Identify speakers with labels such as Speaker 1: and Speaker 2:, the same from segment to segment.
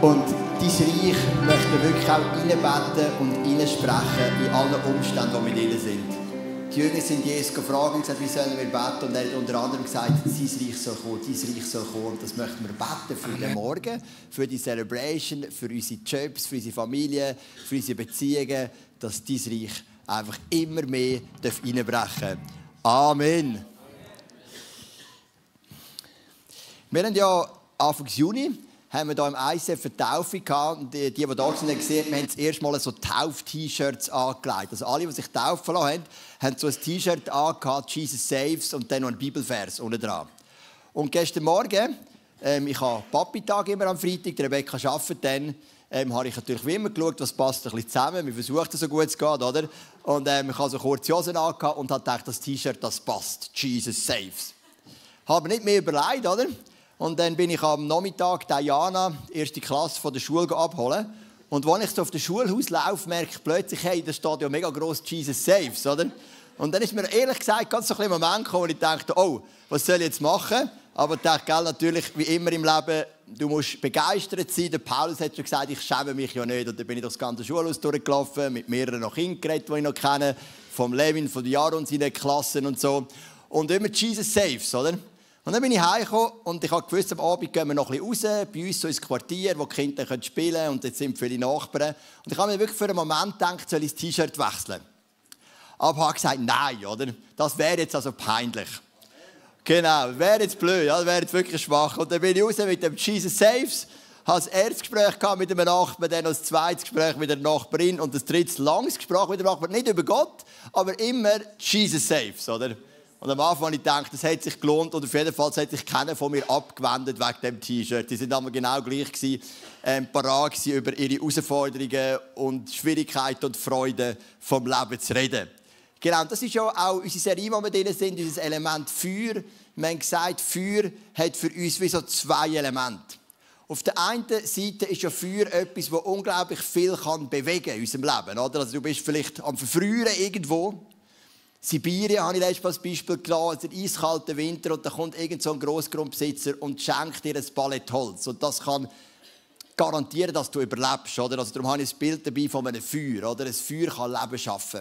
Speaker 1: Und dein Reich möchten wir wirklich auch reinbeten und reinsprechen in allen Umständen, die wir drin sind. Die Jünger sind Jesus gefragt und gesagt, wie sollen wir beten? Und er hat unter anderem gesagt, dein Reich soll kommen, dein Reich soll kommen. Und das möchten wir beten für den Morgen, für die Celebration, für unsere Jobs, für unsere Familie, für unsere Beziehungen, dass dein Reich einfach immer mehr reinbrechen darf. Amen. Wir haben ja Anfang Juni haben wir hier im ICF eine Taufe gehabt. Und die da sind, haben gesehen, wir haben das erste Mal so Tauf-T-Shirts angelegt. Also alle, die sich taufen lassen haben, haben so ein T-Shirt angehabt, Jesus saves, und dann noch ein Bibelvers unten dran. Und gestern Morgen, ich habe Papi-Tag immer am Freitag, die Rebecca arbeitet dann, habe ich natürlich wie immer geschaut, was passt ein bisschen zusammen. Wir versuchen es so gut es geht, oder? Und ich habe so kurze Hosen angehabt und habe gedacht, das T-Shirt, das passt. Jesus saves. Habe nicht mehr überlegt, oder? Und dann bin ich am Nachmittag Diana, erste Klasse von der Schule, abholen. Und als ich so auf das Schulhaus laufe, merke ich plötzlich, hey, da steht ja mega gross Jesus saves, oder? Und dann ist mir ehrlich gesagt ganz so ein Moment gekommen, wo ich dachte, oh, was soll ich jetzt machen? Aber ich dachte, natürlich, wie immer im Leben, du musst begeistert sein. Der Paulus hat schon gesagt, ich schäme mich ja nicht. Und dann bin ich durch das ganze Schulhaus durchgelaufen, mit mehreren noch Kindern geredet, die ich noch kenne, vom Levin, von Jaron, seinen Klassen und so. Und immer Jesus saves, oder? Und dann bin ich heimgekommen und ich habe gewusst, am Abend gehen wir noch ein bisschen raus, bei uns so ins Quartier, wo die Kinder spielen können, und jetzt sind viele Nachbarn. Und ich habe mir wirklich für einen Moment gedacht, soll ich das T-Shirt wechseln? Aber ich habe gesagt, nein, oder? Das wäre jetzt also peinlich. Genau, das wäre jetzt blöd, das wäre jetzt wirklich schwach. Und dann bin ich raus mit dem Jesus saves, habe das erste Gespräch mit einem Nachbarn, dann das zweite Gespräch mit einer Nachbarin und das dritte langes Gespräch mit dem Nachbarn, nicht über Gott, aber immer Jesus saves, oder? Und am Anfang habe ich gedacht, das hat sich gelohnt, und auf jeden Fall hat sich keiner von mir abgewendet wegen dem T-Shirt. Die waren aber genau gleich parat über ihre Herausforderungen und Schwierigkeiten und Freuden vom Leben zu reden. Genau, das ist ja auch unsere Serie, wo wir drin sind, dieses Element Feuer. Wir haben gesagt, Feuer hat für uns wie so zwei Elemente. Auf der einen Seite ist ja Feuer etwas, das unglaublich viel bewegen kann in unserem Leben. Oder? Also du bist vielleicht am Verfrieren irgendwo. Sibirien habe ich letztes Mal als Beispiel gelassen, der eiskalte Winter, und da kommt irgend so ein Grossgrundbesitzer und schenkt dir ein Palett Holz. Und das kann garantieren, dass du überlebst. Oder? Also darum habe ich ein Bild dabei von einem Feuer. Oder? Ein Feuer kann Leben schaffen.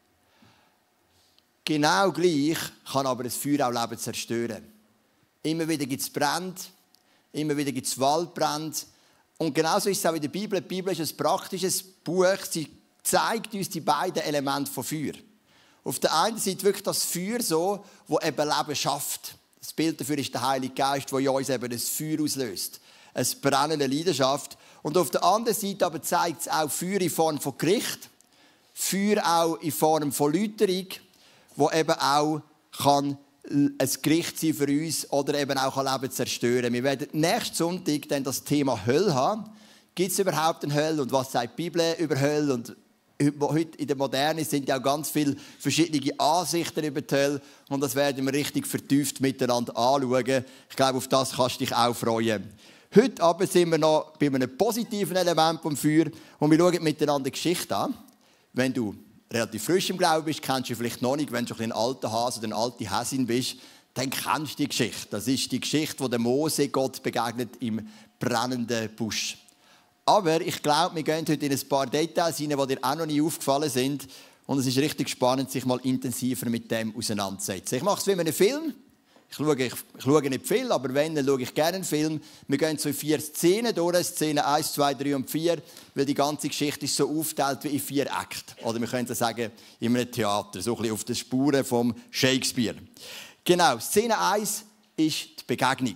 Speaker 1: Genau gleich kann aber ein Feuer auch Leben zerstören. Immer wieder gibt es Brände, immer wieder gibt es Waldbrände. Und genauso ist es auch in der Bibel. Die Bibel ist ein praktisches Buch. Sie zeigt uns die beiden Elemente von Feuer. Auf der einen Seite wirklich das Feuer, so, das eben Leben schafft. Das Bild dafür ist der Heilige Geist, der in uns eben ein Feuer auslöst. Eine brennende Leidenschaft. Und auf der anderen Seite aber zeigt es auch Feuer in Form von Gericht. Feuer auch in Form von Läuterung, wo eben auch ein Gericht sein für uns oder eben auch Leben zerstören. Wir werden nächsten Sonntag dann das Thema Hölle haben. Gibt es überhaupt eine Hölle und was sagt die Bibel über Hölle? Und heute in der Moderne sind ja auch ganz viele verschiedene Ansichten über die Hölle. Und das werden wir richtig vertieft miteinander anschauen. Ich glaube, auf das kannst du dich auch freuen. Heute aber sind wir noch bei einem positiven Element vom Feuer. Und wir schauen miteinander die Geschichte an. Wenn du relativ frisch im Glauben bist, kennst du vielleicht noch nicht. Wenn du ein alter Hase oder eine alte Häsin bist, dann kennst du die Geschichte. Das ist die Geschichte, wo der Mose Gott begegnet im brennenden Busch. Aber ich glaube, wir gehen heute in ein paar Details rein, die dir auch noch nie aufgefallen sind. Und es ist richtig spannend, sich mal intensiver mit dem auseinanderzusetzen. Ich mache es wie in einem Film. Ich schaue nicht viel, aber wenn, dann schaue ich gerne einen Film. Wir gehen so in 4 Szenen durch, Szene 1, 2, 3 und 4, weil die ganze Geschichte ist so aufgeteilt wie in 4 Akte. Oder wir können sagen, in einem Theater, so ein bisschen auf den Spuren von Shakespeare. Genau, Szene 1 ist die Begegnung.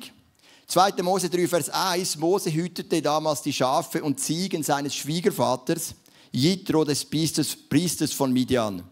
Speaker 1: 2. Mose 3, Vers 1. Mose hütete damals die Schafe und Ziegen seines Schwiegervaters, Jitro, des Priesters von Midian.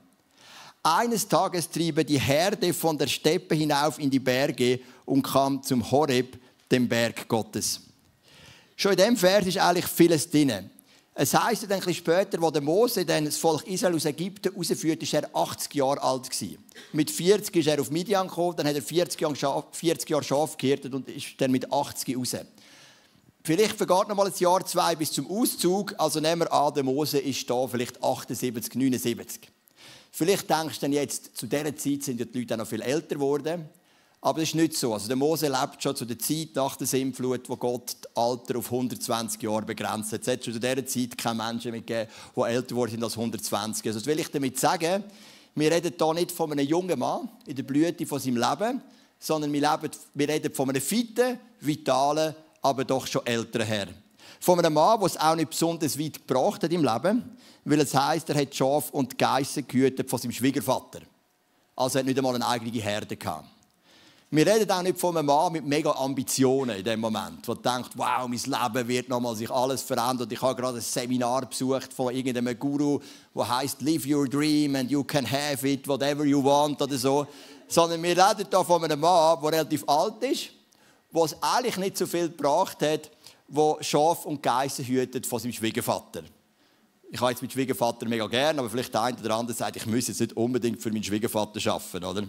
Speaker 1: Eines Tages trieb er die Herde von der Steppe hinauf in die Berge und kam zum Horeb, dem Berg Gottes. Schon in diesem Vers ist eigentlich vieles drin. Es heisst dann ein bisschen später, als der Mose dann das Volk Israel aus Ägypten herausführte, war er 80 Jahre alt. Mit 40 ist er auf Midian gekommen, dann hat er 40 Jahre Schaf gehirtet und ist dann mit 80 raus. Vielleicht vergeht noch mal ein Jahr, 2 bis zum Auszug. Also nehmen wir an, der Mose ist da vielleicht 78, 79. Vielleicht denkst du dann jetzt, zu dieser Zeit sind die Leute auch noch viel älter geworden. Aber das ist nicht so. Also der Mose lebt schon zu der Zeit nach der Sintflut, wo Gott das Alter auf 120 Jahre begrenzt hat. Es hat schon zu dieser Zeit keine Menschen mehr gegeben, die älter geworden sind als 120. Also das will ich damit sagen, wir reden hier nicht von einem jungen Mann in der Blüte von seinem Leben, sondern wir reden von einem fitten, vitalen, aber doch schon älteren Herrn. Von einem Mann, der es auch nicht besonders weit gebracht hat im Leben, weil es heisst, er hat Schafe und Geissen gehütet von seinem Schwiegervater. Also er hat nicht einmal eine eigene Herde gehabt. Wir reden auch nicht von einem Mann mit mega Ambitionen in dem Moment, der denkt, wow, mein Leben wird nochmal sich alles verändern. Ich habe gerade ein Seminar besucht von irgendeinem Guru, der heisst «Live your dream and you can have it, whatever you want» oder so. Sondern wir reden hier von einem Mann, der relativ alt ist, der es eigentlich nicht so viel gebracht hat, der Schafe und Geissen hütet von seinem Schwiegervater. Ich habe jetzt meinen Schwiegervater mega gern, aber vielleicht der eine oder andere sagt, ich muss jetzt nicht unbedingt für meinen Schwiegervater arbeiten, oder?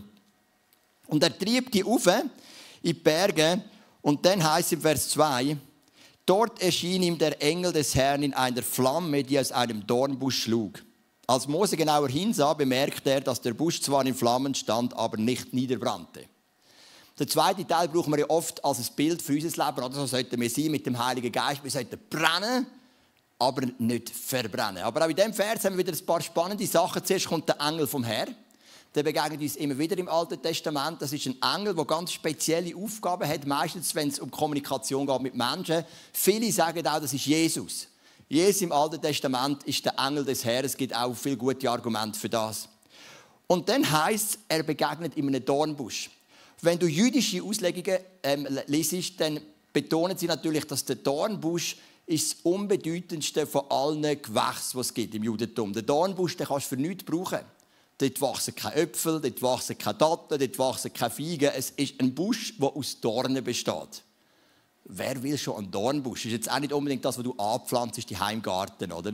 Speaker 1: Und er trieb die auf in die Berge und dann heisst im Vers 2, dort erschien ihm der Engel des Herrn in einer Flamme, die aus einem Dornbusch schlug. Als Mose genauer hinsah, bemerkte er, dass der Busch zwar in Flammen stand, aber nicht niederbrannte. Den zweiten Teil brauchen wir ja oft als ein Bild für unser Leben. Oder so sollten wir sein mit dem Heiligen Geist. Wir sollten brennen, aber nicht verbrennen. Aber auch in diesem Vers haben wir wieder ein paar spannende Sachen. Zuerst kommt der Engel vom Herrn. Der begegnet uns immer wieder im Alten Testament. Das ist ein Engel, der ganz spezielle Aufgaben hat, meistens, wenn es um Kommunikation geht mit Menschen. Viele sagen auch, das ist Jesus. Jesus im Alten Testament ist der Engel des Herrn. Es gibt auch viele gute Argumente für das. Und dann heisst es, er begegnet in einem Dornbusch. Wenn du jüdische Auslegungen liest, dann betonen sie natürlich, dass der Dornbusch ist das unbedeutendste von allen Gewächsen, die es gibt im Judentum. Der Dornbusch, den kannst du für nichts brauchen. Dort wachsen keine Äpfel, dort wachsen keine Datteln, dort wachsen keine Feigen. Es ist ein Busch, der aus Dornen besteht. Wer will schon einen Dornbusch? Das ist jetzt auch nicht unbedingt das, was du anpflanzt, die Heimgarten, oder?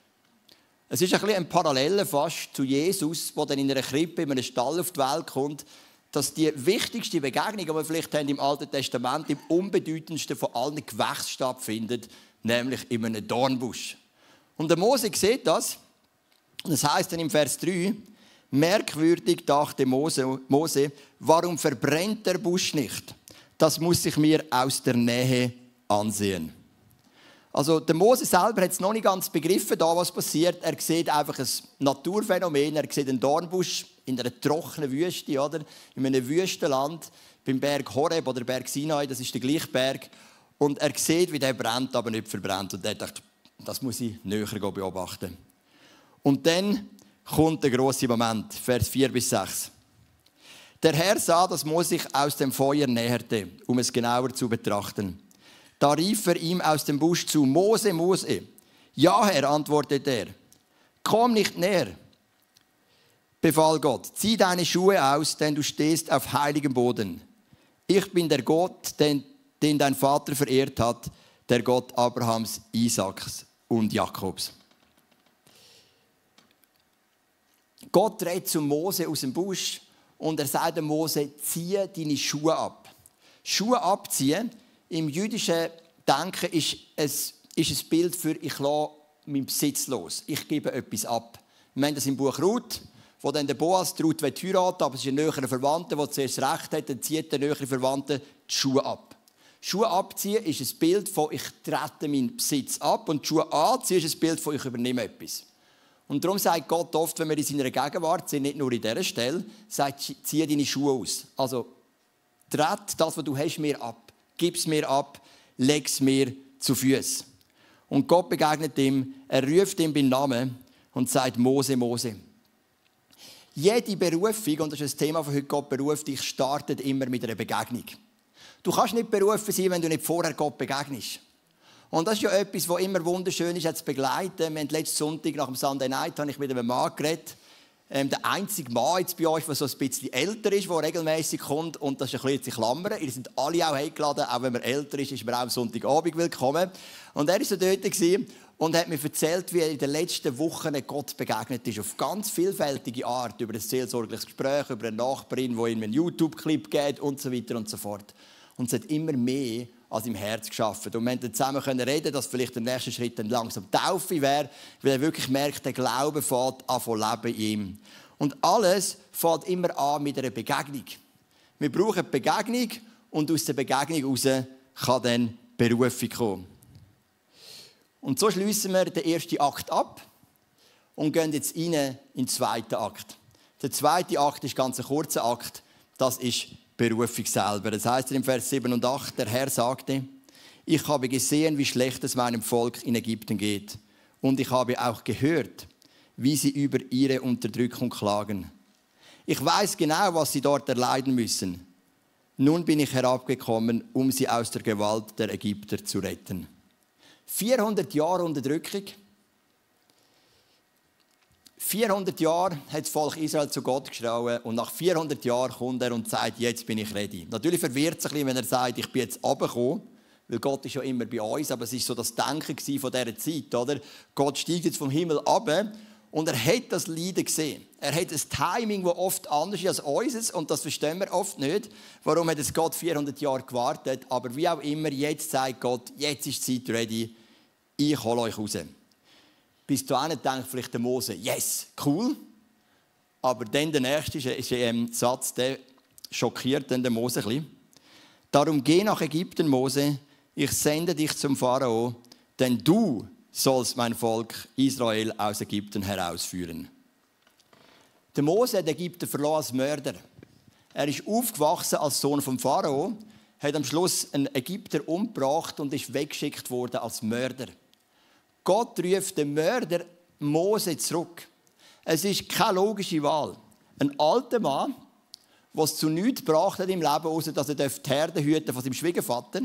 Speaker 1: Es ist ein bisschen ein Parallele fast zu Jesus, der dann in einer Krippe, in einem Stall auf die Welt kommt, dass die wichtigste Begegnung, die wir vielleicht haben im Alten Testament, im unbedeutendsten von allen Gewächsen stattfindet, nämlich in einem Dornbusch. Und der Mose sieht das, und das heisst dann im Vers 3, merkwürdig dachte Mose, warum verbrennt der Busch nicht? Das muss ich mir aus der Nähe ansehen. Also der Mose selber hat es noch nicht ganz begriffen, da was passiert. Er sieht einfach ein Naturphänomen, er sieht einen Dornbusch in einer trockenen Wüste, oder? In einem Wüstenland, beim Berg Horeb oder Berg Sinai, das ist der gleiche Berg. Und er sieht, wie der brennt, aber nicht verbrennt. Und er dachte, das muss ich näher beobachten. Und dann kommt der grosse Moment, Vers 4-6. Der Herr sah, dass Mose sich aus dem Feuer näherte, um es genauer zu betrachten. Da rief er ihm aus dem Busch zu, Mose, Mose. Ja, Herr, antwortete er. Komm nicht näher, befahl Gott. Zieh deine Schuhe aus, denn du stehst auf heiligem Boden. Ich bin der Gott, den dein Vater verehrt hat, der Gott Abrahams, Isaaks und Jakobs. Gott redet zu Mose aus dem Busch und er sagt dem Mose, zieh deine Schuhe ab. Schuhe abziehen, im jüdischen Denken ist ein Bild für ich lasse meinen Besitz los. Ich gebe etwas ab. Wir haben das im Buch Ruth, wo dann der Boas die Ruth heiraten will, aber es ist ein näherer Verwandter, der zuerst Recht hat, dann zieht der nähere Verwandte die Schuhe ab. Schuhe abziehen ist ein Bild von ich trete meinen Besitz ab und Schuhe anziehen ist ein Bild von ich übernehme etwas. Und darum sagt Gott oft, wenn wir in seiner Gegenwart sind, nicht nur in dieser Stelle, sagt, zieh deine Schuhe aus. Also, trete das, was du hast, mir ab. Gib es mir ab, leg es mir zu Füßen. Und Gott begegnet ihm, er ruft ihm beim Namen und sagt, Mose, Mose. Jede Berufung, und das ist das Thema von heute, Gott beruft dich, startet immer mit einer Begegnung. Du kannst nicht berufen sein, wenn du nicht vorher Gott begegnest. Und das ist ja etwas, was immer wunderschön ist, zu begleiten. Wir haben letzten Sonntag nach dem Sunday Night habe ich mit einem Mann geredet. Der einzige Mann jetzt bei euch, der so ein bisschen älter ist, der regelmäßig kommt. Und das ist ein bisschen Klammern. Ihr seid alle auch eingeladen. Auch wenn man älter ist, ist man auch am Sonntagabend willkommen. Und er war so dort und hat mir erzählt, wie er in den letzten Wochen Gott begegnet ist. Auf ganz vielfältige Art. Über ein seelsorgliches Gespräch, über eine Nachbarin, die ihm einen YouTube-Clip gibt und so weiter und so fort. Und es hat immer mehr als im Herz geschaffen. Und wir konnten zusammen reden, dass vielleicht der nächste Schritt dann langsam Taufe wäre, weil er wirklich merkt, der Glaube fängt an zu leben in ihm. Und alles fängt immer an mit einer Begegnung. Wir brauchen eine Begegnung und aus der Begegnung heraus kann dann Berufung kommen. Und so schliessen wir den ersten Akt ab und gehen jetzt rein in den zweiten Akt. Der zweite Akt ist ganz ein kurzer Akt. Das ist Berufung selber. Das heißt in Vers 7 und 8, der Herr sagte, ich habe gesehen, wie schlecht es meinem Volk in Ägypten geht. Und ich habe auch gehört, wie sie über ihre Unterdrückung klagen. Ich weiß genau, was sie dort erleiden müssen. Nun bin ich herabgekommen, um sie aus der Gewalt der Ägypter zu retten. 400 Jahre Unterdrückung. 400 Jahre hat das Volk Israel zu Gott geschrauen und nach 400 Jahren kommt er und sagt, jetzt bin ich ready. Natürlich verwirrt es ein bisschen, wenn er sagt, ich bin jetzt runtergekommen, weil Gott ist ja immer bei uns, aber es war so das Denken von dieser Zeit, oder? Gott steigt jetzt vom Himmel runter und er hat das Leiden gesehen. Er hat ein Timing, das oft anders ist als unseres und das verstehen wir oft nicht. Warum hat es Gott 400 Jahre gewartet? Aber wie auch immer, jetzt sagt Gott, jetzt ist die Zeit ready, ich hole euch raus. Bis dahin denkt vielleicht der Mose, yes, cool. Aber dann der nächste ist ein Satz, der schockiert dann den Mose ein bisschen. Darum geh nach Ägypten, Mose, ich sende dich zum Pharao, denn du sollst mein Volk Israel aus Ägypten herausführen. Der Mose hat Ägypten verloren als Mörder. Er ist aufgewachsen als Sohn vom Pharao, hat am Schluss einen Ägypter umgebracht und ist weggeschickt worden als Mörder. Gott ruft den Mörder Mose zurück. Es ist keine logische Wahl. Ein alter Mann, der es zu nichts gebracht hat im Leben, außer dass er die Herde hüten von seinem Schwiegervater,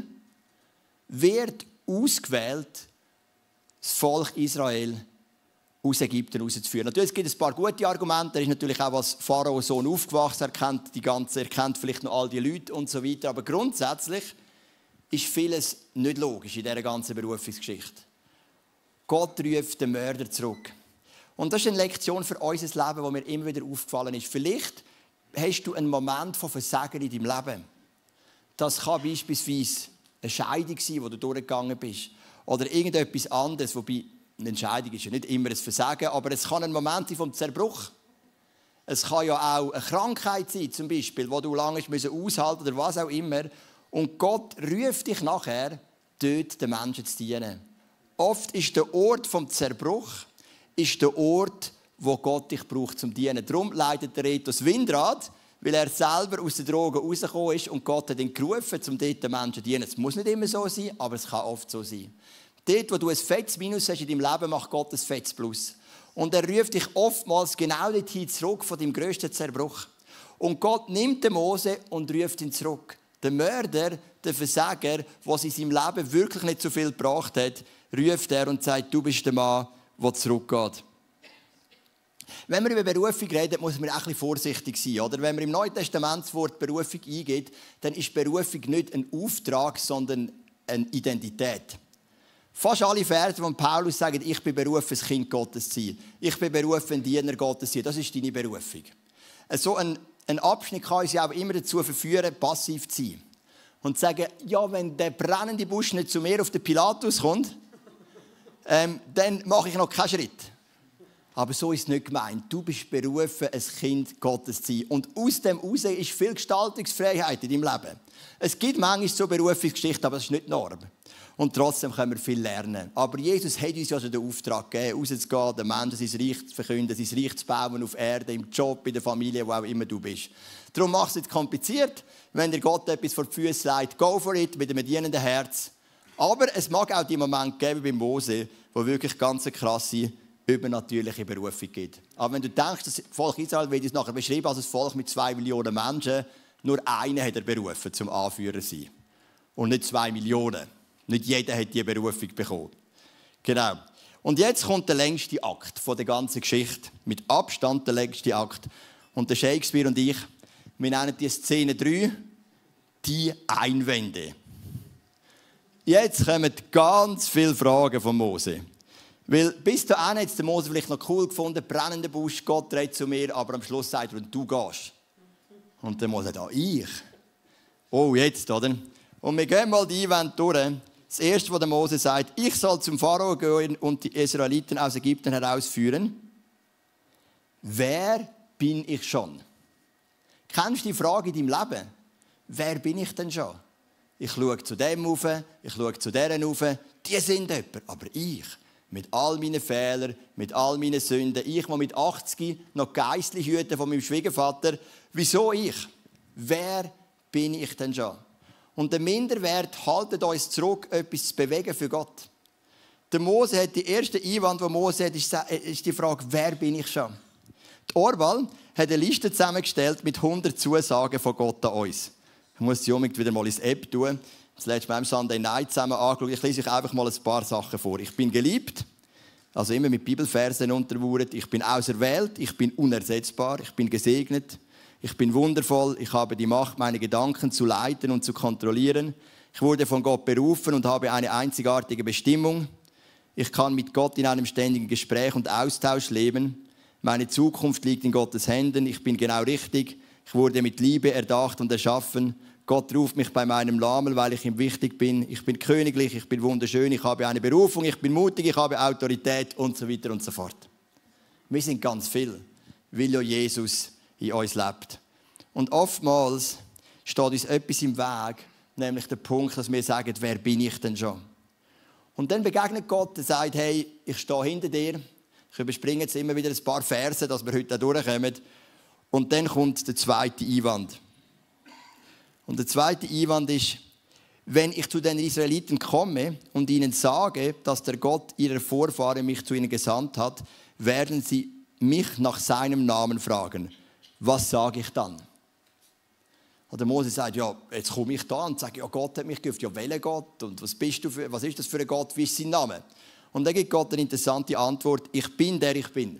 Speaker 1: wird ausgewählt, das Volk Israel aus Ägypten rauszuführen. Natürlich gibt es ein paar gute Argumente. Er ist natürlich auch als Pharao-Sohn aufgewachsen. Er kennt vielleicht noch all die Leute und so weiter. Aber grundsätzlich ist vieles nicht logisch in dieser ganzen Berufungsgeschichte. Gott ruft den Mörder zurück. Und das ist eine Lektion für unser Leben, die mir immer wieder aufgefallen ist. Vielleicht hast du einen Moment von Versagen in deinem Leben. Das kann beispielsweise eine Scheidung sein, wo du durchgegangen bist. Oder irgendetwas anderes, wobei eine Entscheidung ist ja nicht immer ein Versagen, aber es kann ein Moment sein vom Zerbruch. Es kann ja auch eine Krankheit sein, zum Beispiel, wo du lange aushalten musst oder was auch immer. Und Gott ruft dich nachher, dort den Menschen zu dienen. Oft ist der Ort vom Zerbruch ist der Ort, wo Gott dich braucht zum Dienen. Darum leitet der Reto das Windrad, weil er selber aus den Drogen rausgekommen ist und Gott hat ihn gerufen, um dort den Menschen zu dienen. Es muss nicht immer so sein, aber es kann oft so sein. Dort, wo du ein fettes Minus hast in deinem Leben, macht Gott ein fettes Plus. Und er ruft dich oftmals genau dorthin zurück von deinem grössten Zerbruch. Und Gott nimmt den Mose und ruft ihn zurück. Der Mörder, der Versager, der in seinem Leben wirklich nicht so viel gebracht hat, ruft er und sagt, du bist der Mann, der zurückgeht. Wenn wir über Berufung reden, muss man auch ein bisschen vorsichtig sein. Oder? Wenn man im Neuen Testament das Wort Berufung eingeht, dann ist Berufung nicht ein Auftrag, sondern eine Identität. Fast alle Verse von Paulus sagen, ich bin berufen, ein Kind Gottes zu sein. Ich bin berufen, ein Diener Gottes zu sein. Das ist deine Berufung. So ein Abschnitt kann uns ja auch immer dazu verführen, passiv zu sein. Und zu sagen, ja, wenn der brennende Busch nicht zu mir auf den Pilatus kommt, dann mache ich noch keinen Schritt. Aber so ist es nicht gemeint. Du bist berufen, ein Kind Gottes zu sein. Und aus dem heraus ist viel Gestaltungsfreiheit in deinem Leben. Es gibt manchmal so Berufungsgeschichten, aber das ist nicht die Norm. Und trotzdem können wir viel lernen. Aber Jesus hat uns ja schon den Auftrag gegeben, rauszugehen, den Menschen sein Reich zu verkünden, sein Reich zu bauen auf Erde, im Job, in der Familie, wo auch immer du bist. Darum mach es nicht kompliziert. Wenn dir Gott etwas vor die Füße legt, go for it, mit einem dienenden Herz. Aber es mag auch die Momente geben wie bei Mose, wo wirklich ganz eine krasse, übernatürliche Berufung gibt. Aber wenn du denkst, das Volk Israel wird es nachher beschrieben als ein Volk mit 2 Millionen Menschen, nur einen hat er berufen, zum Anführer zu sein. Und nicht 2 Millionen. Nicht jeder hat diese Berufung bekommen. Genau. Und jetzt kommt der längste Akt von der ganzen Geschichte. Mit Abstand der längste Akt. Und der Shakespeare und ich, wir nennen die Szene 3 die Einwände. Jetzt kommen ganz viele Fragen von Mose. Weil bis dahin hat der Mose vielleicht noch cool gefunden, brennender Busch, Gott redet zu mir, aber am Schluss sagt er, und du gehst. Und der Mose sagt, ich? Oh, jetzt, oder? Und wir gehen mal die Einwände durch. Das erste, was der Mose sagt, ich soll zum Pharao gehen und die Israeliten aus Ägypten herausführen. Wer bin ich schon? Kennst du die Frage in deinem Leben? wer bin ich denn schon? Ich schaue zu dem rauf, ich schaue zu deren rauf. Die sind jemand, aber ich, mit all meinen Fehlern, mit all meinen Sünden, ich, der mit 80 noch geistlich hüte von meinem Schwiegervater, wieso ich? Wer bin ich denn schon? Und der Minderwert haltet uns zurück, etwas zu bewegen für Gott. Der Mose hat die erste Einwand, die Mose hat, ist die Frage, wer bin ich schon? Die Orwell hat eine Liste zusammengestellt mit 100 Zusagen von Gott an uns. Ich muss sie unbedingt wieder mal ins App tun. Das letzte Mal am Sunday Night zusammen angeschaut. Ich lese euch einfach mal ein paar Sachen vor. Ich bin geliebt, also immer mit Bibelversen unterwurzelt. Ich bin auserwählt, ich bin unersetzbar, ich bin gesegnet, ich bin wundervoll, ich habe die Macht, meine Gedanken zu leiten und zu kontrollieren. Ich wurde von Gott berufen und habe eine einzigartige Bestimmung. Ich kann mit Gott in einem ständigen Gespräch und Austausch leben. Meine Zukunft liegt in Gottes Händen. Ich bin genau richtig. Ich wurde mit Liebe erdacht und erschaffen. Gott ruft mich bei meinem Namen, weil ich ihm wichtig bin. Ich bin königlich, ich bin wunderschön, ich habe eine Berufung, ich bin mutig, ich habe Autorität und so weiter und so fort. Wir sind ganz viel, weil ja Jesus in uns lebt. Und oftmals steht uns etwas im Weg, nämlich der Punkt, dass wir sagen, wer bin ich denn schon? Und dann begegnet Gott und sagt, hey, ich stehe hinter dir. Ich überspringe jetzt immer wieder ein paar Verse, dass wir heute durchkommen. Und dann kommt der zweite Einwand. Und der zweite Einwand ist, wenn ich zu den Israeliten komme und ihnen sage, dass der Gott ihrer Vorfahren mich zu ihnen gesandt hat, werden sie mich nach seinem Namen fragen. Was sage ich dann? Und der Mose sagt, ja, jetzt komme ich da und sage, ja, Gott hat mich gerufen. Ja, welcher Gott? Und was ist das für ein Gott? Wie ist sein Name? Und dann gibt Gott eine interessante Antwort. Ich bin, der ich bin.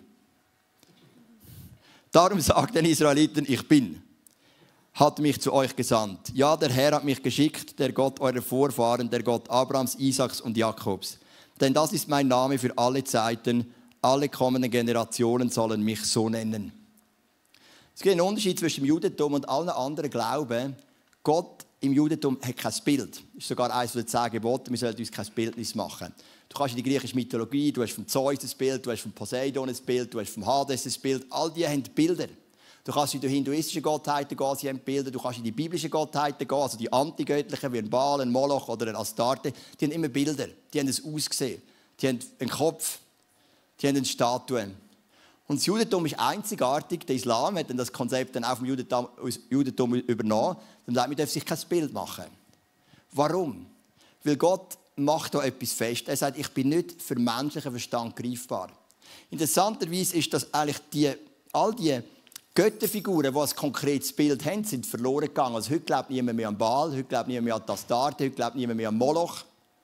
Speaker 1: Darum sagt den Israeliten, ich bin, hat mich zu euch gesandt. Ja, der Herr hat mich geschickt, der Gott eurer Vorfahren, der Gott Abrahams, Isaaks und Jakobs. Denn das ist mein Name für alle Zeiten. Alle kommenden Generationen sollen mich so nennen. Es gibt einen Unterschied zwischen dem Judentum und allen anderen Glauben. Gott im Judentum hat kein Bild. Das ist sogar eines der 10 Gebote, wir sollten uns kein Bildnis machen. Du kannst in die griechische Mythologie, du hast vom Zeus ein Bild, du hast vom Poseidon ein Bild, du hast vom Hades ein Bild. All die haben Bilder. Du kannst in die hinduistischen Gottheiten gehen, sie haben Bilder. Du kannst in die biblischen Gottheiten gehen, also die antigöttlichen, wie ein Baal, ein Moloch oder ein Astarte. Die haben immer Bilder, die haben ein Aussehen, die haben einen Kopf, die haben eine Statue. Und das Judentum ist einzigartig. Der Islam hat dann das Konzept dann auch vom Judentum übernommen. Dann sagt man, man darf sich kein Bild machen. Warum? Weil Gott macht da etwas fest. Er sagt, ich bin nicht für menschlichen Verstand greifbar. Interessanterweise ist, dass eigentlich all die Götterfiguren, die ein konkretes Bild haben, sind verloren gegangen. Also heute glaubt niemand mehr an Baal, heute glaubt niemand mehr an Astarte, heute glaubt niemand mehr an Moloch.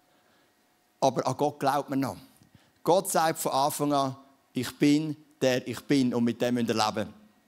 Speaker 1: Aber an Gott glaubt man noch. Gott sagt von Anfang an, ich bin, der ich bin, und mit dem müsst ihr leben.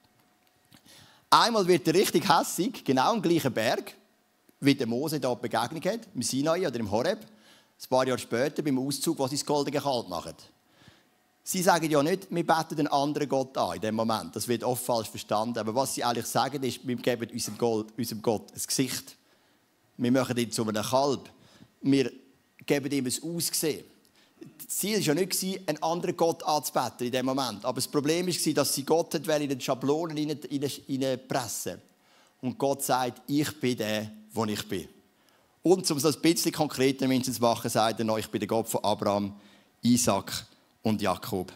Speaker 1: Einmal wird er richtig hässig, genau am gleichen Berg, wie der Mose dort begegnet hat, im Sinai oder im Horeb, ein paar Jahre später beim Auszug, wo sie das goldene Kalb machen. Sie sagen ja nicht, wir beten einen anderen Gott an in dem Moment. Das wird oft falsch verstanden. Aber was sie eigentlich sagen, ist, wir geben unserem Gott ein Gesicht. Wir machen ihn zu einem Kalb. Wir geben ihm ein Aussehen. Das Ziel war ja nicht, einen anderen Gott anzubeten in dem Moment. Aber das Problem war, dass sie Gott in den Schablonen hineinpressen. Und Gott sagt, ich bin der, der ich bin. Und um es ein bisschen konkreter zu machen, sagt er noch, ich bin der Gott von Abraham, Isaak und Jakob.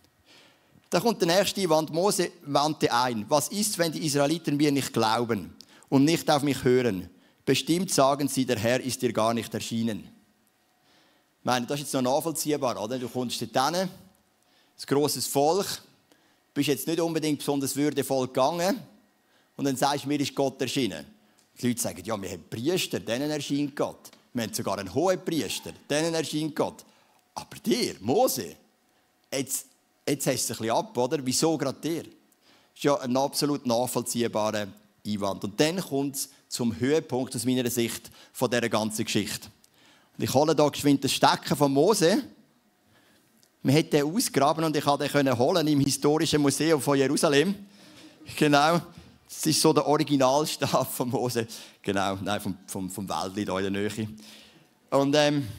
Speaker 1: Da kommt der nächste Einwand. Mose wandte ein. Was ist, wenn die Israeliten mir nicht glauben und nicht auf mich hören? Bestimmt sagen sie, der Herr ist dir gar nicht erschienen. Ich meine, das ist jetzt noch nachvollziehbar, oder? Du kommst dort hin, ein grosses Volk, bist jetzt nicht unbedingt besonders würdevoll gegangen und dann sagst du, mir ist Gott erschienen. Die Leute sagen, ja, wir haben Priester, denen erscheint Gott. Wir haben sogar einen hohen Priester, denen erscheint Gott. Aber dir, Mose, jetzt hast du es ein bisschen ab, oder? Wieso gerade dir? Das ist ja ein absolut nachvollziehbarer Einwand. Und dann kommt es zum Höhepunkt aus meiner Sicht von dieser ganzen Geschichte. Und ich hole hier geschwind das Stecken von Mose. Man hat den ausgegraben und ich konnte den holen im Historischen Museum von Jerusalem. Genau. Das ist so der Originalstab von Mose. Genau, nein, vom Wäldli hier in der Nähe. Und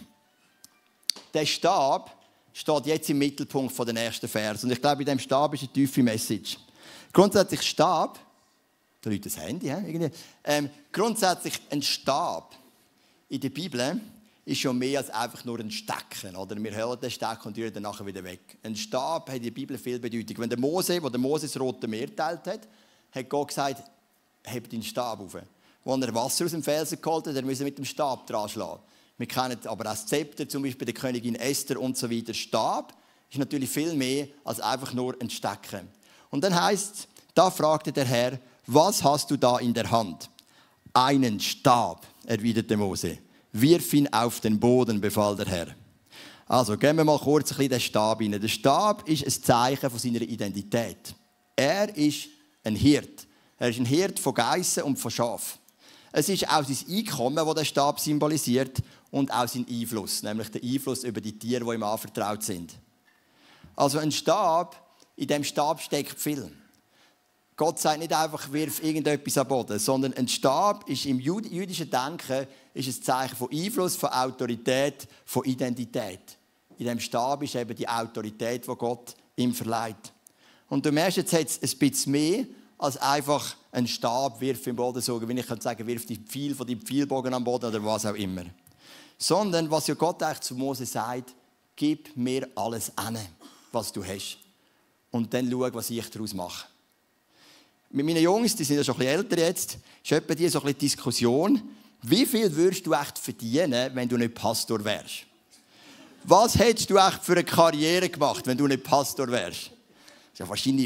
Speaker 1: der Stab steht jetzt im Mittelpunkt der nächsten Vers. Und ich glaube, in diesem Stab ist eine tiefe Message. Grundsätzlich Stab Da liegt das Handy. Grundsätzlich ein Stab in der Bibel ist schon mehr als einfach nur ein Stecken. Oder? Wir hören den Stecken und rühren dann nachher wieder weg. Ein Stab hat in der Bibel viel Bedeutung. Wenn der Mose das Rote Meer geteilt hat, hat Gott gesagt, heb deinen Stab auf. Als er Wasser aus dem Felsen geholt hat, musste er mit dem Stab dran schlagen. Wir kennen aber auch das Zepter, zum Beispiel bei der Königin Esther und so weiter. Stab ist natürlich viel mehr als einfach nur ein Stecken. Und dann heisst es, da fragte der Herr, was hast du da in der Hand? Einen Stab, erwiderte Mose. Wirf ihn auf den Boden, befahl der Herr. Also, gehen wir mal kurz ein bisschen den Stab rein. Der Stab ist ein Zeichen von seiner Identität. Er ist ein Hirt. Er ist ein Hirt von Geissen und von Schafen. Es ist auch sein Einkommen, das der Stab symbolisiert, und auch sein Einfluss, nämlich der Einfluss über die Tiere, die ihm anvertraut sind. Also ein Stab, in diesem Stab steckt viel. Gott sagt nicht einfach, wirf irgendetwas am Boden, sondern ein Stab ist im jüdischen Denken ist ein Zeichen von Einfluss, von Autorität, von Identität. In diesem Stab ist eben die Autorität, die Gott ihm verleiht. Und du merkst, jetzt hat es ein bisschen mehr als einfach ein Stab, wirf im Boden, so wie ich kann sagen, wirf die Pfeil von deinem Pfeilbogen am Boden oder was auch immer. Sondern was ja Gott eigentlich zu Mose sagt, gib mir alles an, was du hast. Und dann schau, was ich daraus mache. Mit meinen Jungs, die sind ja schon ein bisschen älter jetzt, ist etwa die so ein bisschen Diskussion, wie viel würdest du echt verdienen, wenn du nicht Pastor wärst? Was hättest du echt für eine Karriere gemacht, wenn du nicht Pastor wärst? Ja, wahrscheinlich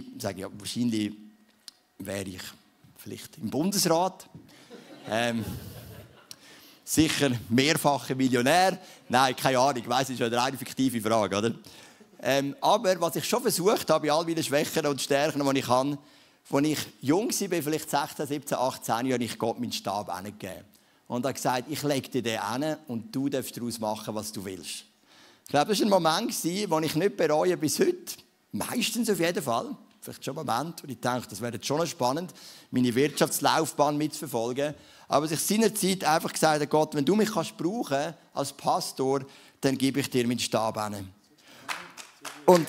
Speaker 1: wäre ich vielleicht im Bundesrat. Sicher mehrfacher Millionär. Nein, keine Ahnung, ich weiss, das ist eine rein fiktive Frage. Oder? Aber was ich schon versucht habe, bei all meinen Schwächen und Stärken, die ich habe, als ich jung war, vielleicht 16, 17, 18 Jahre, ich Gott meinen Stab hingegeben. Und er hat gesagt, ich lege dir den hin und du darfst daraus machen, was du willst. Ich glaube, das war ein Moment, den ich nicht bereue bis heute. Meistens auf jeden Fall. Vielleicht schon ein Moment, wo ich denke, das wäre jetzt schon spannend, meine Wirtschaftslaufbahn mitzuverfolgen. Aber ich seinerzeit einfach gesagt habe, Gott, wenn du mich brauchen kannst als Pastor, dann gebe ich dir meinen Stab hin. Und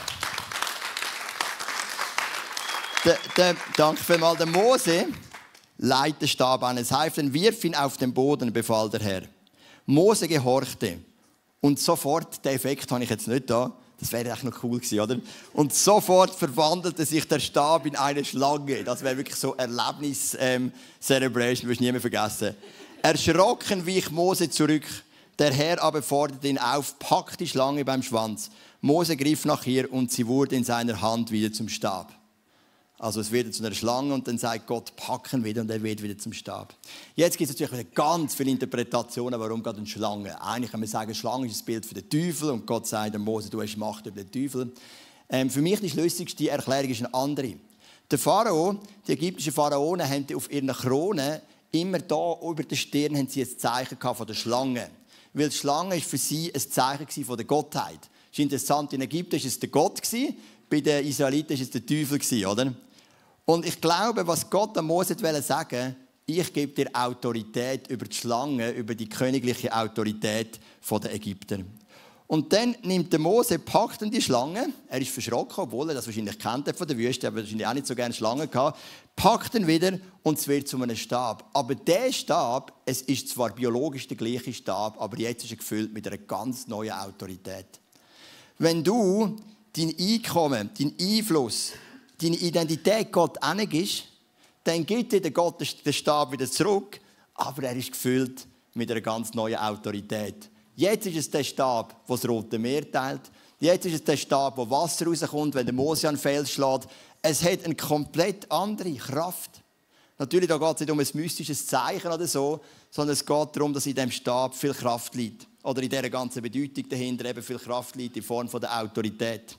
Speaker 1: danke vielmals, der Mose leitet den Stab an. Es heißt, dann wirf ihn auf den Boden, befahl der Herr. Mose gehorchte. Und sofort, den Effekt habe ich jetzt nicht da, das wäre echt noch cool gewesen, oder? Und sofort verwandelte sich der Stab in eine Schlange. Das wäre wirklich so Erlebnis-Celebration, wirst du nie mehr vergessen. Erschrocken wich Mose zurück. Der Herr aber forderte ihn auf, packte die Schlange beim Schwanz. Mose griff nach ihr und sie wurde in seiner Hand wieder zum Stab. Also es wird zu einer Schlange und dann sagt Gott, packen wieder und er wird wieder zum Stab. Jetzt gibt es natürlich wieder ganz viele Interpretationen, warum gerade eine Schlange. Eigentlich kann man sagen, eine Schlange ist das Bild für den Teufel und Gott sagt, Mose, du hast Macht über den Teufel. Für mich die schlüssigste Erklärung ist eine andere. Der Pharao, die ägyptischen Pharaonen, haben auf ihren Kronen immer da über der Stirn haben sie ein Zeichen von der Schlange. Weil die Schlange ist für sie ein Zeichen von der Gottheit. Das ist interessant, in Ägypten war es der Gott, bei den Israeliten war es der Teufel, oder? Und ich glaube, was Gott an Mose sagen wollte, ich gebe dir Autorität über die Schlange, über die königliche Autorität der Ägypter. Und dann nimmt der Mose, packt die Schlange, er ist verschrocken, obwohl er das wahrscheinlich kennt von der Wüste, aber wahrscheinlich auch nicht so gerne Schlangen gehabt, packt ihn wieder und es wird zu einem Stab. Aber dieser Stab, es ist zwar biologisch der gleiche Stab, aber jetzt ist er gefüllt mit einer ganz neuen Autorität. Wenn du dein Einkommen, dein Einfluss, deine Identität Gott hingibst, dann gibt dir Gott den Stab wieder zurück, aber er ist gefüllt mit einer ganz neuen Autorität. Jetzt ist es der Stab, der das Rote Meer teilt. Jetzt ist es der Stab, wo Wasser rauskommt, wenn der Mose an den Fels schlägt. Es hat eine komplett andere Kraft. Natürlich da geht es nicht um ein mystisches Zeichen oder so, sondern es geht darum, dass in diesem Stab viel Kraft liegt. Oder in dieser ganzen Bedeutung dahinter eben viel Kraft liegt in Form der Autorität.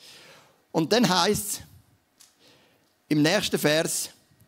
Speaker 1: Und dann heisst es im nächsten Vers,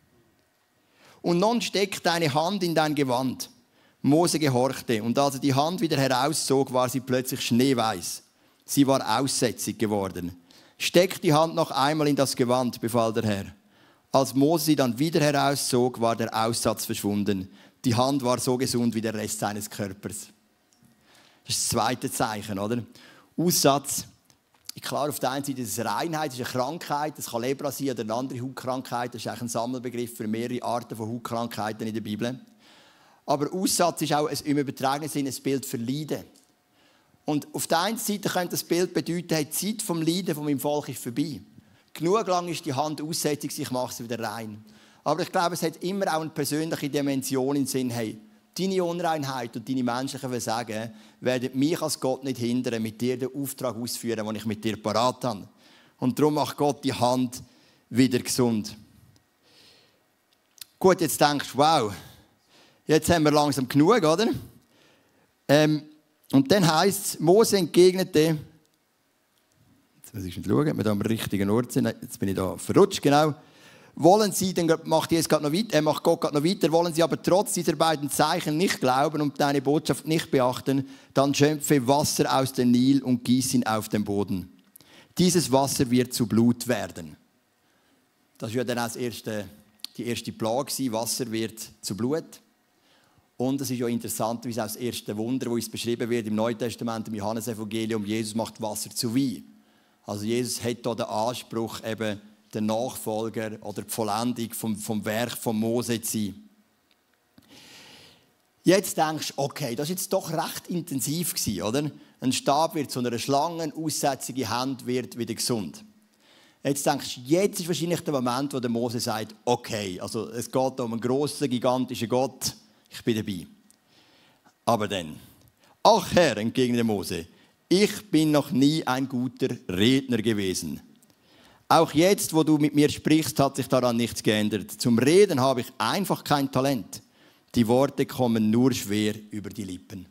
Speaker 1: und nun steck deine Hand in dein Gewand. Mose gehorchte, und als er die Hand wieder herauszog, war sie plötzlich schneeweiß. Sie war aussätzig geworden. Steck die Hand noch einmal in das Gewand, befahl der Herr. Als Mose sie dann wieder herauszog, war der Aussatz verschwunden. Die Hand war so gesund wie der Rest seines Körpers. Das ist das zweite Zeichen, oder? Aussatz. Klar, auf der einen Seite ist es Reinheit, es ist eine Krankheit, es kann Lepra sein oder eine andere Hautkrankheit. Das ist eigentlich ein Sammelbegriff für mehrere Arten von Hautkrankheiten in der Bibel. Aber Aussatz ist auch im übertragenen Sinne ein Bild für Leiden. Und auf der einen Seite könnte das Bild bedeuten, die Zeit vom Leiden von meinem Volk ist vorbei. Genug lang ist die Hand aussätzig, ich mache sie wieder rein. Aber ich glaube, es hat immer auch eine persönliche Dimension im Sinn, hey, deine Unreinheit und deine menschlichen Versagen werden mich als Gott nicht hindern, mit dir den Auftrag auszuführen, den ich mit dir parat habe. Und darum macht Gott die Hand wieder gesund. Gut, jetzt denkst du, wow, jetzt haben wir langsam genug, oder? Und dann heisst es, Mose entgegnete, jetzt muss ich schon schauen, ob wir da am richtigen Ort sind, jetzt bin ich da verrutscht, genau. Wollen Sie, dann macht Gott noch weiter, wollen Sie aber trotz dieser beiden Zeichen nicht glauben und deine Botschaft nicht beachten, dann schöpfe Wasser aus dem Nil und gieß ihn auf den Boden. Dieses Wasser wird zu Blut werden. Das war ja dann auch die erste Plage, Wasser wird zu Blut. Und es ist ja interessant, wie es auch das erste Wunder, das uns beschrieben wird im Neuen Testament, im Johannesevangelium, Jesus macht Wasser zu Wein. Also Jesus hat hier den Anspruch, eben der Nachfolger oder die Vollendung vom Werk von Mose zu sein. Jetzt denkst du, okay, das war jetzt doch recht intensiv gewesen, oder? Ein Stab wird zu einer Schlange, eine aussätzige Hand wird wieder gesund. Jetzt denkst du, jetzt ist wahrscheinlich der Moment, wo der Mose sagt, okay, also es geht um einen grossen, gigantischen Gott, ich bin dabei. Aber dann, ach Herr, entgegnete Mose, ich bin noch nie ein guter Redner gewesen. Auch jetzt, wo du mit mir sprichst, hat sich daran nichts geändert. Zum Reden habe ich einfach kein Talent. Die Worte kommen nur schwer über die Lippen.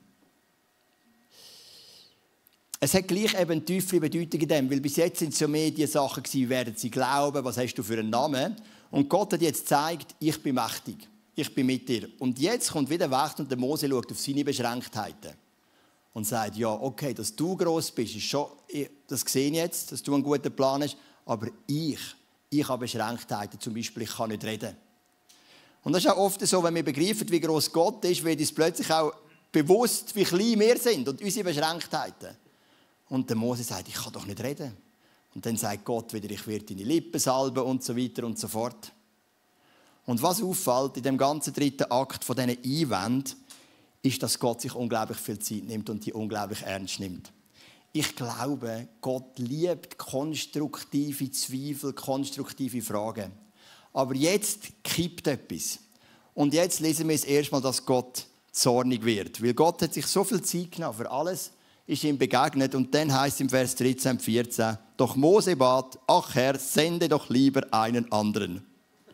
Speaker 1: Es hat gleich eben eine tiefere Bedeutung in dem, weil bis jetzt sind es ja mehr die Sachen gewesen, werden sie glauben, was hast du für einen Namen? Und Gott hat jetzt gezeigt, ich bin mächtig, ich bin mit dir. Und jetzt kommt wieder weg und der Mose schaut auf seine Beschränktheiten und sagt, ja, okay, dass du gross bist, ist schon, das sehe ich jetzt, dass du einen guten Plan hast, aber ich habe Beschränktheiten, zum Beispiel, ich kann nicht reden. Und das ist auch oft so, wenn wir begreifen, wie gross Gott ist, wird uns plötzlich auch bewusst, wie klein wir sind und unsere Beschränktheiten. Und der Mose sagt, ich kann doch nicht reden. Und dann sagt Gott wieder, ich werde deine Lippen salben und so weiter und so fort. Und was auffällt in dem ganzen dritten Akt von diesen Einwänden, ist, dass Gott sich unglaublich viel Zeit nimmt und die unglaublich ernst nimmt. Ich glaube, Gott liebt konstruktive Zweifel, konstruktive Fragen. Aber jetzt kippt etwas. Und jetzt lesen wir es erstmal, dass Gott zornig wird. Weil Gott hat sich so viel Zeit genommen für alles, ist ihm begegnet. Und dann heißt es im Vers 13 und 14, doch Mose bat, ach Herr, sende doch lieber einen anderen.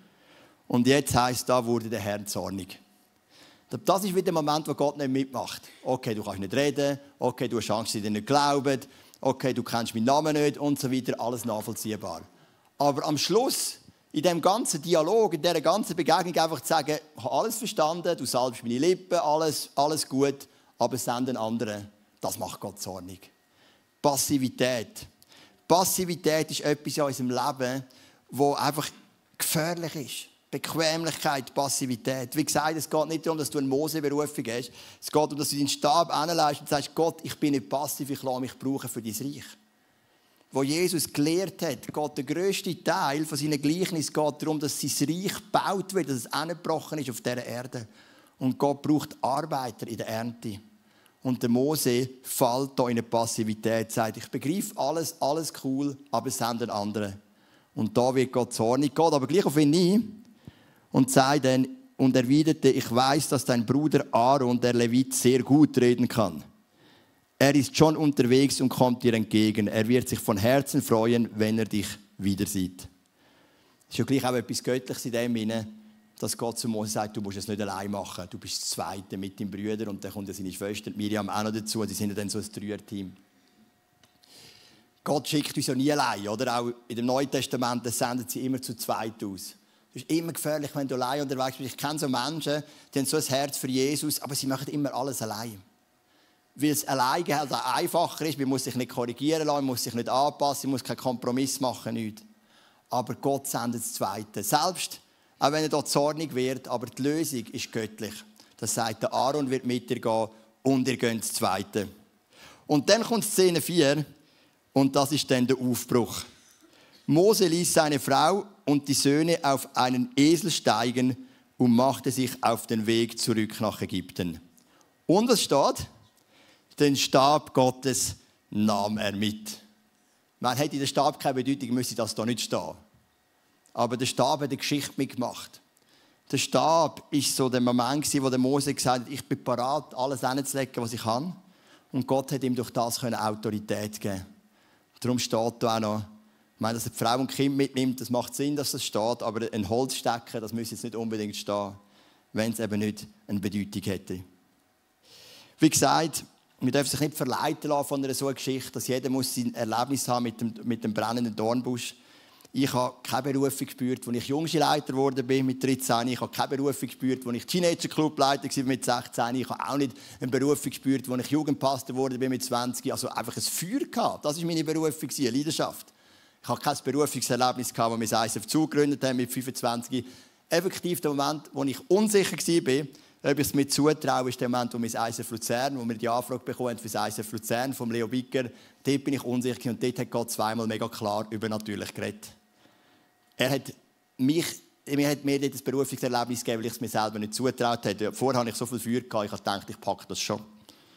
Speaker 1: Und jetzt heißt, da wurde der Herr zornig. Das ist wieder der Moment, wo Gott nicht mitmacht. Okay, du kannst nicht reden, okay, du hast Angst, dass sie dir nicht glauben, okay, du kennst meinen Namen nicht und so weiter, alles nachvollziehbar. Aber am Schluss, in diesem ganzen Dialog, in dieser ganzen Begegnung einfach zu sagen, ich habe alles verstanden, du salbst meine Lippen, alles gut, aber senden anderen, das macht Gott zornig. Passivität. Passivität ist etwas in unserem Leben, das einfach gefährlich ist. Bequemlichkeit, Passivität. Wie gesagt, es geht nicht darum, dass du eine Mose-Berufung hast. Es geht darum, dass du deinen Stab hinlegst und sagst, Gott, ich bin nicht passiv, ich lasse mich brauchen für dein Reich. Wo Jesus gelehrt hat, geht der grösste Teil von seinen Gleichnissen darum, dass sein Reich gebaut wird, dass es angebrochen ist auf dieser Erde. Und Gott braucht Arbeiter in der Ernte. Und der Mose fällt hier in eine Passivität, sagt, ich begreife alles cool, aber es sind andere. Und da wird Gott zornig, geht aber gleich auf ihn ein und sagt dann, und erwiderte, ich weiß, dass dein Bruder Aaron, der Levit, sehr gut reden kann. Er ist schon unterwegs und kommt dir entgegen. Er wird sich von Herzen freuen, wenn er dich wieder sieht. Es ist ja gleich auch etwas Göttliches in dem Sinne, dass Gott zu Mose sagt, du musst es nicht allein machen. Du bist das Zweite mit deinem Bruder und dann kommt ja seine Schwester Miriam auch noch dazu. Und sie sind ja dann so ein Dreierteam. Gott schickt uns ja nie allein, oder? Auch in dem Neuen Testament sendet sie immer zu zweit aus. Es ist immer gefährlich, wenn du allein unterwegs bist. Ich kenne so Menschen, die haben so ein Herz für Jesus, aber sie machen immer alles allein. Weil es alleine halt auch einfacher ist, man muss sich nicht korrigieren lassen, man muss sich nicht anpassen, man muss keinen Kompromiss machen, nichts. Aber Gott sendet das Zweite. Selbst, auch wenn er dort zornig wird, aber die Lösung ist göttlich. Das sagt, der Aaron wird mit dir gehen und ihr geht das Zweite. Und dann kommt Szene 4. Und das ist dann der Aufbruch. Mose ließ seine Frau und die Söhne auf einen Esel steigen und machte sich auf den Weg zurück nach Ägypten. Und was steht? Den Stab Gottes nahm er mit. Man hätte der Stab keine Bedeutung, müsste das da nicht stehen. Aber der Stab hat eine Geschichte mitgemacht. Der Stab war so der Moment, wo der Mose gesagt hat, ich bin bereit, alles hinzulegen, was ich kann. Und Gott hat ihm durch das Autorität geben. Darum steht da auch noch, ich meine, dass er die Frau und Kind mitnimmt, das macht Sinn, dass das steht, aber ein Holzstecken, das müsste jetzt nicht unbedingt stehen, wenn es eben nicht eine Bedeutung hätte. Wie gesagt, man darf sich nicht verleiten lassen von einer solchen Geschichte, dass jeder muss sein Erlebnis haben mit dem brennenden Dornbusch. Ich habe keine Berufung gespürt, als ich Jungschulleiter geworden bin mit 13. Ich habe keine Berufung gespürt, als ich Teenager-Clubleiter war mit 16. Ich habe auch nicht eine Berufung gespürt, als ich Jugendpastor geworden bin mit 20. Also einfach ein Feuer gehabt. Das war meine Berufung, eine Leidenschaft. Ich habe kein Berufungserlebnis gehabt, als wir das ISF zugegründet haben mit 25. Effektiv der Moment, wo ich unsicher war, ob ich es mir zutraue, ist der Moment, wo wir das ISF Luzern, wo wir die Anfrage bekommen für das ISF Luzern von Leo Bicker. Dort bin ich unsicher und dort hat Gott zweimal mega klar übernatürlich geredet. Er hat mir dort ein Berufungserlebnis gegeben, weil ich es mir selber nicht zutraut hätte. Vorher hatte ich so viel Feuer gehabt, ich dachte, ich packe das schon.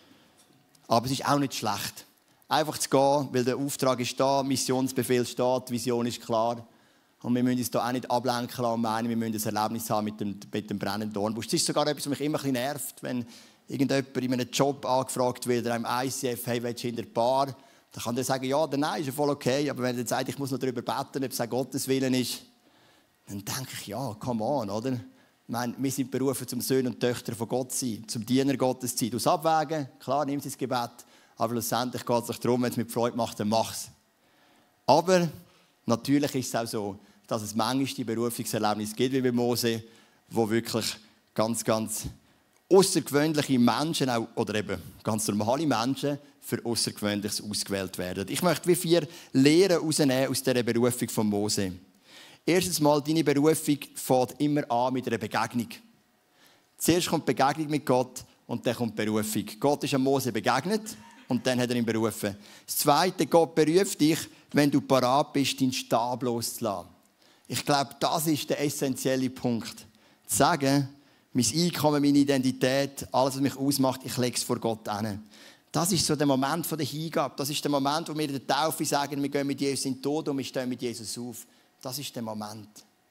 Speaker 1: Aber es ist auch nicht schlecht. Einfach zu gehen, weil der Auftrag ist da, Missionsbefehl steht, die Vision ist klar. Und wir müssen uns da auch nicht ablenken lassen und meinen, wir müssen ein Erlebnis haben mit dem brennenden Dornbusch. Das ist sogar etwas, was mich immer ein bisschen nervt, wenn irgendjemand in einem Job angefragt wird oder im ICF, hey, willst du in der Bar? Dann kann der sagen, ja oder nein, ist ja voll okay. Aber wenn er sagt, ich muss noch darüber beten, ob es auch Gottes Willen ist, dann denke ich, ja, come on, oder? Ich meine, wir sind berufen, zum Söhne und Töchter von Gott zu sein, zum Diener Gottes zu sein. Du musst abwägen, klar, nimm das Gebet, aber schlussendlich geht es sich darum, wenn es mit Freude macht, dann mach es. Aber natürlich ist es auch so, dass es manchmal die Berufungserlebnisse gibt, wie bei Mose, wo wirklich ganz, ganz außergewöhnliche Menschen, oder eben ganz normale Menschen, für Außergewöhnliches ausgewählt werden. Ich möchte wie 4 Lehren herausnehmen aus dieser Berufung von Mose. Erstens mal, deine Berufung fängt immer an mit einer Begegnung. Zuerst kommt die Begegnung mit Gott und dann kommt die Berufung. Gott ist Mose begegnet und dann hat er ihn berufen. Das Zweite, Gott beruft dich, wenn du parat bist, deinen Stab loszulassen. Ich glaube, das ist der essentielle Punkt. Zu sagen, mein Einkommen, meine Identität, alles, was mich ausmacht, ich lege es vor Gott hin. Das ist so der Moment der Hingabe. Das ist der Moment, wo wir in der Taufe sagen, wir gehen mit Jesus in den Tod und wir stehen mit Jesus auf. Das ist der Moment,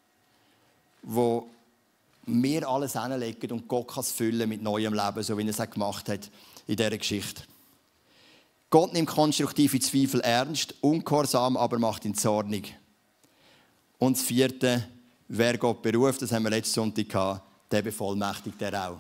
Speaker 1: wo wir alles hinlegen und Gott kann es füllen mit neuem Leben, so wie er es auch gemacht hat in dieser Geschichte. Gott nimmt konstruktive Zweifel ernst, ungehorsam, aber macht ihn zornig. Und das 4., wer Gott beruft, das haben wir letzten Sonntag gehabt, der bevollmächtigt er auch.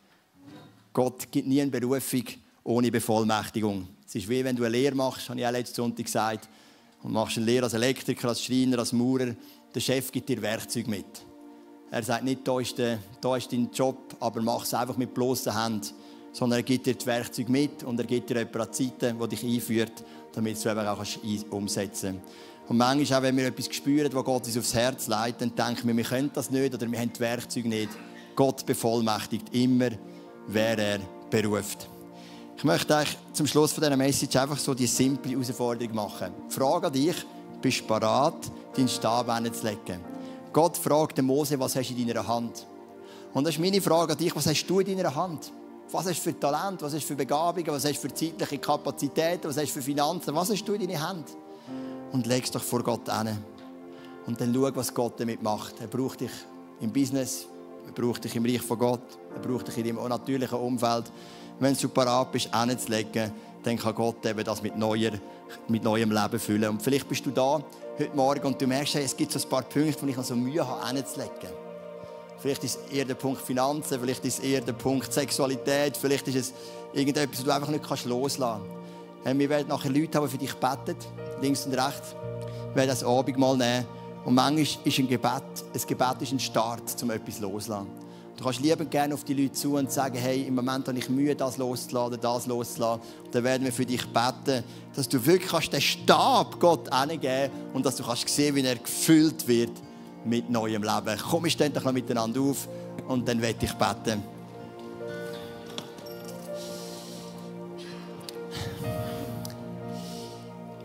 Speaker 1: Gott gibt nie eine Berufung ohne Bevollmächtigung. Es ist wie wenn du eine Lehre machst, habe ich auch letzten Sonntag gesagt, und machst eine Lehre als Elektriker, als Schreiner, als Maurer. Der Chef gibt dir Werkzeug mit. Er sagt nicht, da ist dein Job, aber mach es einfach mit bloßen Händen. Sondern er gibt dir die Werkzeuge mit und er gibt dir jemanden an die Seite, der dich einführt, damit du es eben auch umsetzen kannst. Und manchmal auch, wenn wir etwas spüren, was Gott uns aufs Herz legt, dann denken wir können das nicht oder wir haben die Werkzeuge nicht. Gott bevollmächtigt immer, wer er beruft. Ich möchte euch zum Schluss von dieser Message einfach so die simple Herausforderung machen. Die Frage an dich, bist du bereit, deinen Stab hinzulegen? Gott fragt den Mose, was hast du in deiner Hand? Und das ist meine Frage an dich, was hast du in deiner Hand? Was hast du für Talent, was hast du für Begabungen, was hast du für zeitliche Kapazitäten, was hast du für Finanzen, was hast du in deiner Hand? Und leg es doch vor Gott hin. Und dann schau, was Gott damit macht. Er braucht dich im Business, er braucht dich im Reich von Gott, er braucht dich in deinem natürlichen Umfeld. Wenn du parat bist, hinzulegen, dann kann Gott eben das mit neuem Leben füllen. Und vielleicht bist du da heute Morgen und du merkst, hey, es gibt so ein paar Punkte, die ich noch so Mühe habe, hinzulegen. Vielleicht ist es eher der Punkt Finanzen, vielleicht ist es eher der Punkt Sexualität, vielleicht ist es irgendetwas, das du einfach nicht loslassen kannst. Wir werden nachher Leute haben, die für dich beten, links und rechts. Wir werden das Abendmahl nehmen. Und manchmal ist ein Gebet ist ein Start, um etwas loszulassen. Du kannst liebend gerne auf die Leute zu und sagen, hey, im Moment habe ich Mühe, das loszulassen, das loszulassen. Und dann werden wir für dich beten, dass du wirklich den Stab Gott hingeben kannst und dass du kannst sehen, wie er gefüllt wird mit neuem Leben. Komm, wir stehen doch noch miteinander auf und dann werde ich beten.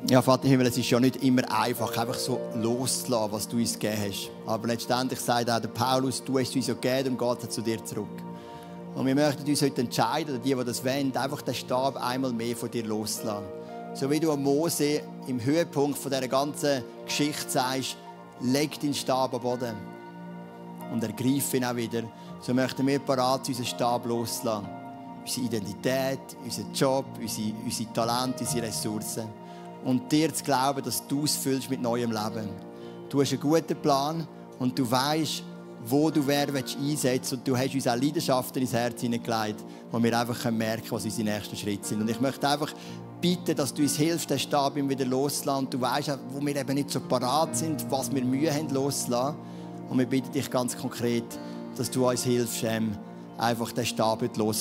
Speaker 1: Ja, Vater im Himmel, es ist ja nicht immer einfach so loszulassen, was du uns gegeben hast. Aber letztendlich sagt auch der Paulus, du hast es uns ja gegeben und geht zu dir zurück. Und wir möchten uns heute entscheiden, oder die das wollen, einfach den Stab einmal mehr von dir loszulassen. So wie du am Mose im Höhepunkt von dieser ganzen Geschichte sagst, leg deinen Stab am Boden und ergreif ihn auch wieder. So möchten wir parat unseren Stab loslassen. Unsere Identität, unseren Job, unsere Talente, unsere Ressourcen. Und dir zu glauben, dass du es füllst mit neuem Leben. Du hast einen guten Plan und du weißt, wo du wer einsetzen willst. Und du hast uns auch Leidenschaften ins Herz hineingelegt, wo wir einfach merken können, was unsere nächsten Schritte sind. Und ich möchte einfach bitten, dass du uns hilfst, den Stab wieder loszulassen. Du weißt auch, wo wir eben nicht so parat sind, was wir Mühe haben loszulassen. Und wir bitten dich ganz konkret, dass du uns hilfst, einfach den Stab loszulassen.